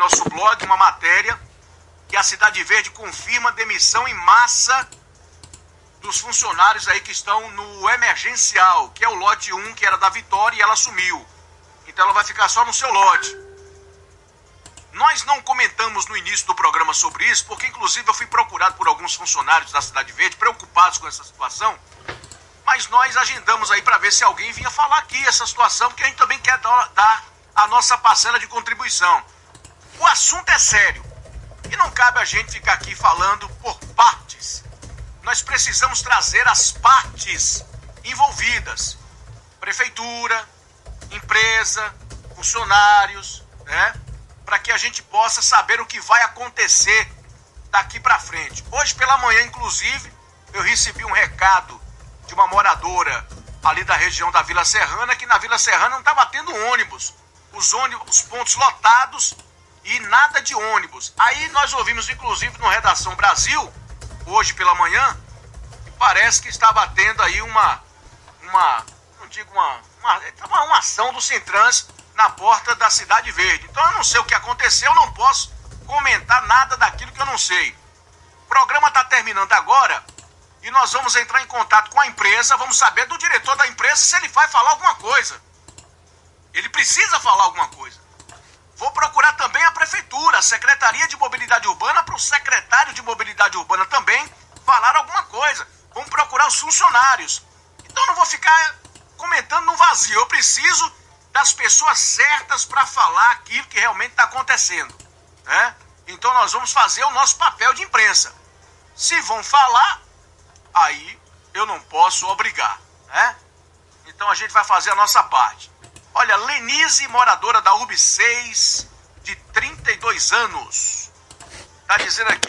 nosso blog uma matéria que a Cidade Verde confirma demissão em massa dos funcionários aí que estão no emergencial, que é o lote 1, que era da Vitória, e ela sumiu. Então ela vai ficar só no seu lote. Nós não comentamos no início do programa sobre isso, porque inclusive eu fui procurado por alguns funcionários da Cidade Verde, preocupados com essa situação, mas nós agendamos aí para ver se alguém vinha falar aqui essa situação, porque a gente também quer dar a nossa parcela de contribuição. O assunto é sério, e não cabe a gente ficar aqui falando por partes. Nós precisamos trazer as partes envolvidas. Prefeitura, empresa, funcionários, né? Para que a gente possa saber o que vai acontecer daqui para frente. Hoje pela manhã, inclusive, eu recebi um recado de uma moradora ali da região da Vila Serrana, que na Vila Serrana não estava tendo ônibus. Os pontos lotados e nada de ônibus. Aí nós ouvimos, inclusive, no Redação Brasil, hoje pela manhã, e parece que estava tendo aí uma ação do Centrans na porta da Cidade Verde. Então eu não sei o que aconteceu, eu não posso comentar nada daquilo que eu não sei. O programa está terminando agora e nós vamos entrar em contato com a empresa, vamos saber do diretor da empresa se ele vai falar alguma coisa. Ele precisa falar alguma coisa. Vou procurar também a prefeitura, a Secretaria de Mobilidade Urbana, para o secretário de Mobilidade Urbana também falar alguma coisa. Vamos procurar os funcionários. Então eu não vou ficar comentando no vazio. Eu preciso das pessoas certas para falar aquilo que realmente está acontecendo, né? Então nós vamos fazer o nosso papel de imprensa. Se vão falar, aí eu não posso obrigar, né? Então a gente vai fazer a nossa parte. Olha, Lenise, moradora da UB6, de 32 anos, está dizendo aqui: